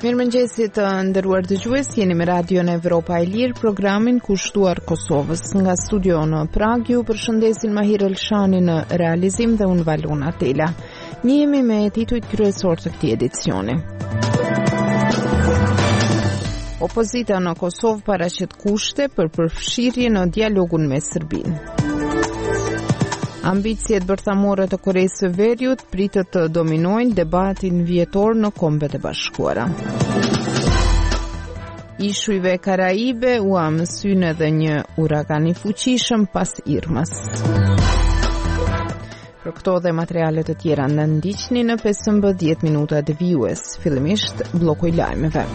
Mirëmëngjesit të nderuar dëgjues, jeni me Radion Evropa e Lirë, programin kushtuar Kosovës. Nga studio në Prag ju përshëndesin Mahir Elshani në realizim dhe unë Valona Tela. Njihemi me titujt kryesor të këtij edicioni. Opozita në Kosovë paraqet kushte për përfshirje në dialogun me Serbinë. Ambicjet bërthamore të Koreisë së Veriut pritet të dominojnë debatin vjetor në Kombet e Bashkuara. Ishujve Karaibe u mësyn edhe një uragan i fuqishëm pas Irmës. Për këto dhe materialet të tjera në ndiqni në 15 minuta devijues. Fillimisht bloku i lajmeve.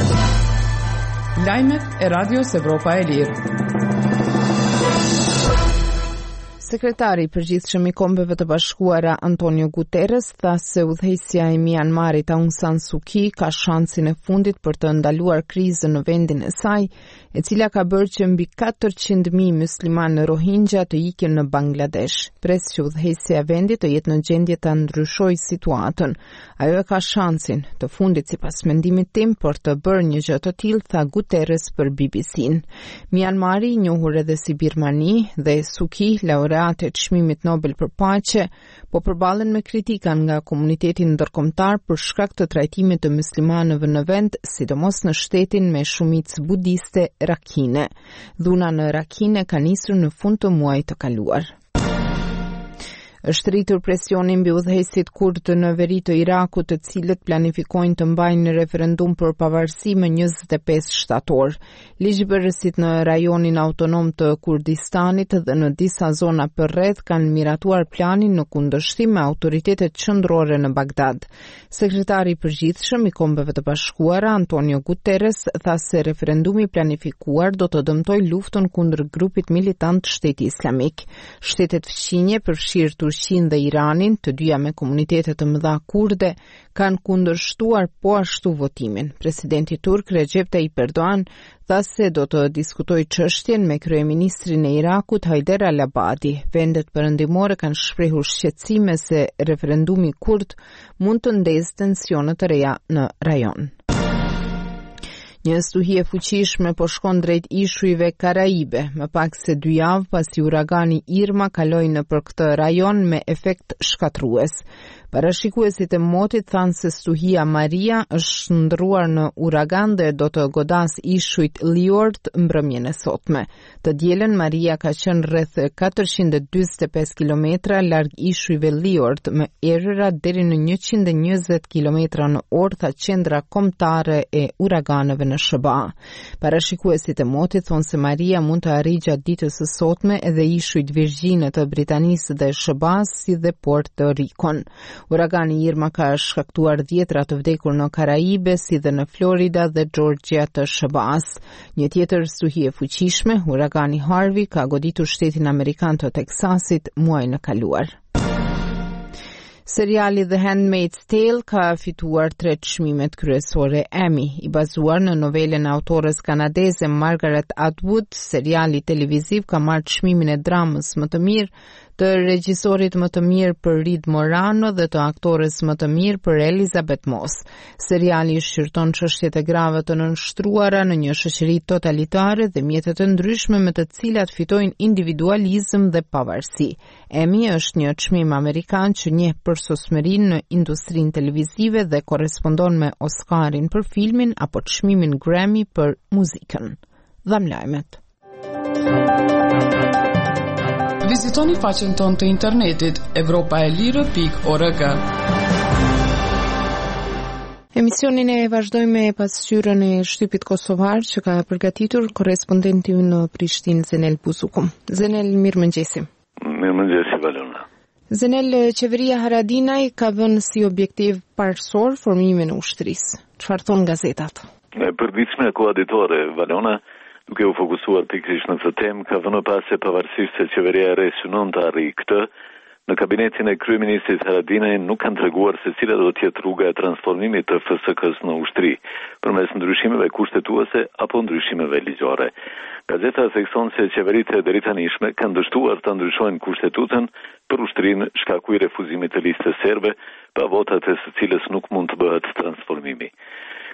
Lajmet e Radios Evropa e Lirë. Sekretari i përgjithshëm i Kombeve të Bashkuara Antonio Guterres tha se udhëheqësja e Myanmarit Aung San Suu Kyi ka shansin e fundit për të ndaluar krizën në vendin e saj, e cila ka bërë që mbi 400.000 muslimanë Rohingya të ikin në Bangladesh. Pres që udhëheqësja e vendit të jetë në gjendje ta ndryshojë situatën. Ajo e ka shansin të fundit sipas mendimit tim për të bërë një gjë të tillë, tha Guterres për BBC-n. Myanmari, i njohur edhe si Birmani, dhe Suu Kyi, laureate të çmimit Nobel për paqe, po përballen me kritika nga komuniteti ndërkombëtar për shkak të trajtimit të muslimanëve në vend, sidomos në shtetin me shumicë budiste Rakhine. Dhuna në Rakhine ka nisur në fund të muajit të kaluar. Është rritur presioni mbi udhëheqësit kurd në veri të Irakut, të cilët planifikojnë të mbajnë një referendum për pavarësi më 25 shtator. Ligjbërësit në rajonin autonom të Kurdistanit dhe në disa zona përreth kanë miratuar planin në kundërshtim me autoritetet qendrore në Bagdad. Sekretari i përgjithshëm i Kombeve të Bashkuara Antonio Guterres tha se referendumi planifikuar do të dëmtojë luftën kundër grupit militant Shteti Islamik. Shtetet fqinje përfshirë Turqinë dhe Iranin, të dyja me komunitete të mëdha kurde, kanë kundërshtuar po ashtu votimin. Presidenti turk Recep Tayyip Erdogan tha se do të diskutojë çështjen me kryeministrin e Irakut Haider al-Abadi. Vendet perëndimore kanë shprehur shqetësime se referendumi kurd mund të ndezë tensione të reja në rajon. Një stuhi e fuqishme po shkon drejt ishujve Karaibe, më pak se 2 javë pasi uragani Irma kaloi nëpër këtë rajon me efekt shkatrues. Parashikuesit e motit thanë se stuhia Maria është ndrruar në uragan dhe do të godas ishujt Liort mbrëmjen e sotme. Të dielën Maria ka qenë rreth 445 kilometra larg ishujve Liort, me errëra deri në 120 kilometra në orë, tha qendra kombëtare e uraganeve në SBA. Parashikuesit e motit thonë se Maria mund të arrijë gjatë ditës së sotme edhe ishujt Virgjine të Britanisë dhe SBA-s, si dhe Puerto Ricon. Uragani Irma ka shkaktuar 10 të vdekur në Karaibe, si dhe në Florida dhe Georgia të SBA-s. Një tjetër stuhi e fuqishme, uragani Harvey, ka goditur shtetin amerikan të Teksasit muajin e kaluar. Seriali The Handmaid's Tale ka fituar 3 çmimet kryesore Emmy, i bazuar në novelen e autores kanadeze Margaret Atwood. Seriali televiziv ka marrë çmimin e dramës më të mirë, të regjisorit më të mirë për Reed Morano dhe të aktores më të mirë për Elizabeth Moss. Seriali shqyrton çështjet e grave të nënshtruara në një shoqëri totalitare dhe mjete të ndryshme me të cilat fitojnë individualizëm dhe pavarësi. Emmy është një çmim amerikan që njeh për sosmërinë në industrinë televizive dhe korrespondon me Oscarin për filmin apo çmimin Grammy për muzikën. Dham lajmet. Vizitoni faqen tonë të internetit europaelire.org. Emisionin e vazhdojmë me pasqyrën e shtypit kosovar që ka përgatitur korrespondenti në Prishtinë Zenel Buzuku. Zenel, mirëmëngjesi. Mirëmëngjesi, Valona. Zenel, qeveria Haradinaj ka vënë si objektiv parësor formimin e ushtrisë. Çfarë thon gazetat? Përditshme koaditore, Valona, duke u fokusuar pikërisht në këtë temë, ka vënë pas se pavarësisht se qeveria e re synon të arrijë këtë, në kabinetin e kryeministrit Haradinaj nuk kanë treguar se cila do të jetë rruga e transformimit të FSK-s në ushtri, përmes ndryshimeve kushtetuese apo ndryshimeve ligjore. Gazeta thekson se qeveritë e deritanishme kanë dështuar të ndryshojnë kushtetutën për ushtrinë shkaku i refuzimit të listës serbe, pa votat e së cilës nuk mund të bëhet transformimi.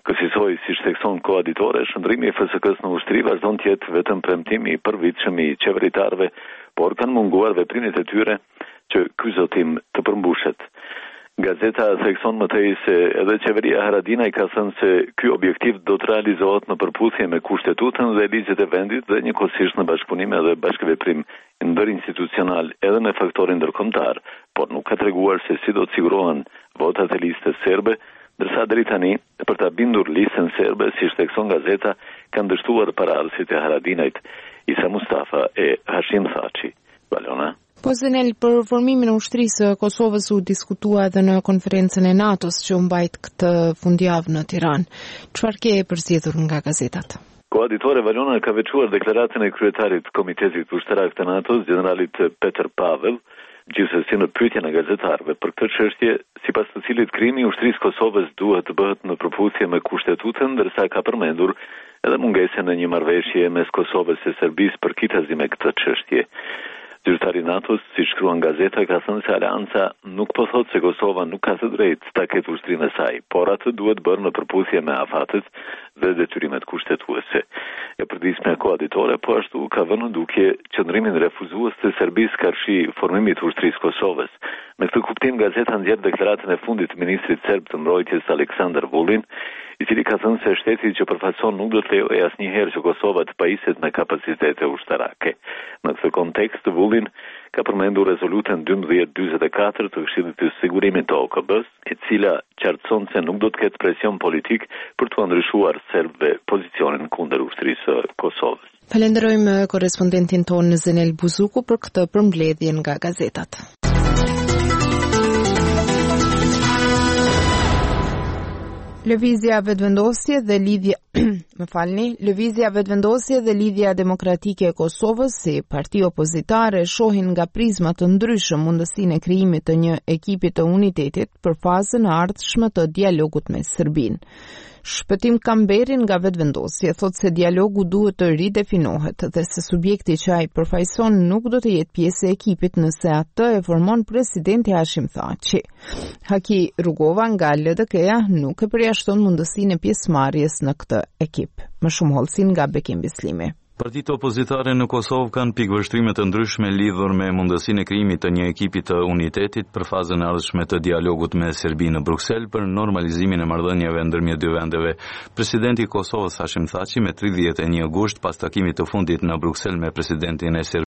Kësaj si thekson koaditore, shëndrimi i FSK-s në ushtri vazhdon të jetë vetëm premtimi i përvitshëm i qeveritarëve, por kanë munguar veprimet e tyre që ky zotim të përmbushet. Gazeta thekson më tej se edhe qeveria Haradinaj ka thënë se ky objektiv do të realizohet në përputhje me kushtetutën dhe ligjet e vendit dhe njëkohësisht në bashkëpunim edhe bashkëveprim ndërinstitucional edhe me faktorin ndërkombëtar, por nuk ka treguar se si do të sigurohen votat e listës serbe, ndërsa deri tani për ta bindur listën serbe, si thekson gazeta, kanë dështuar paraardhësit e Haradinajt, Isa Mustafa e Hashim Thaçi. Valona. Po Zenel, për formimin e ushtrisë Kosovës u diskutua edhe në konferencën e NATO-s që u mbajt këtë fundjavë në Tiranë. Çfarë ke përzgjedhur nga gazetat? Koaditore Valona ka veçuar deklaratën e kryetarit Komitetit Ushtarak të NATO-s, generalit Peter Pavel, gjithsesi në pyetjen e gazetarëve për këtë çështje, sipas të cilit krijimi i ushtrisë Kosovës duhet të bëhet në përputhje me kushtetutën, ndërsa ka përmendur edhe mungesën e një marrëveshje mes Kosovës e Serbisë për kitëzi me këtë çështje. Zyrtari NATO-s, si shkruan gazeta, ka thënë se Aleanca nuk po thotë se Kosova nuk ka të drejtë ta ketë ushtrinë e saj, por atë duhet bërë në përputhje me afatet dhe detyrimet kushtetuese. E përditshmja koaditore po ashtu ka vënë në dukje qëndrimin refuzues të Serbisë karshi formimit të ushtrisë Kosovës. Me këtë kuptim, gazeta nxjerr deklaratën e fundit të ministrit serb të mbrojtjes Aleksandar Vulin, i cili ka thënë se shteti që përfaqëson nuk do të lejojë asnjëherë që Kosova të pajiset me kapacitete ushtarake. Në këtë kontekst, Vulin ka përmendur rezolutën 1244 të Këshillit të Sigurimit të OKB-s, e cila qartëson se nuk do të ketë presion politik për të ndryshuar serbëve pozicionin kundër ushtrisë Kosovës. Falenderojmë korrespondentin tonë Zenel Buzuku për këtë përmbledhje nga gazetat. Lëvizja vetëvendosje dhe lidhja Lëvizja vetëvendosje dhe lidhja demokratike e Kosovës si parti opozitare shohin nga prizma të ndryshëm mundësinë e krijimit të një ekipi të unitetit për fazën e ardhshme të dialogut me Serbinë. Shpëtim Kamberin nga vetëvendosje thotë se dialogu duhet të ridefinohet dhe se subjekti që ai përfaqëson nuk do të jetë pjesë e ekipit nëse atë e formon presidenti Hashim Thaçi. Haki Rugova nga LDK-ja nuk e përjashton mundësinë e pjesëmarrjes në këtë ekip. Më shumë hollësin nga Bekim Bislimi. Partitë opozitare në Kosovë kanë pikëvështrime të ndryshme lidhur me mundësinë e krijimit të një ekipi të unitetit për fazën e ardhshme të dialogut me Serbinë në Bruksel për normalizimin e marrëdhënieve ndërmjet dy vendeve. Presidenti i Kosovës Hashim Thaçi me 31 gusht pas takimit të fundit në Bruksel me presidentin e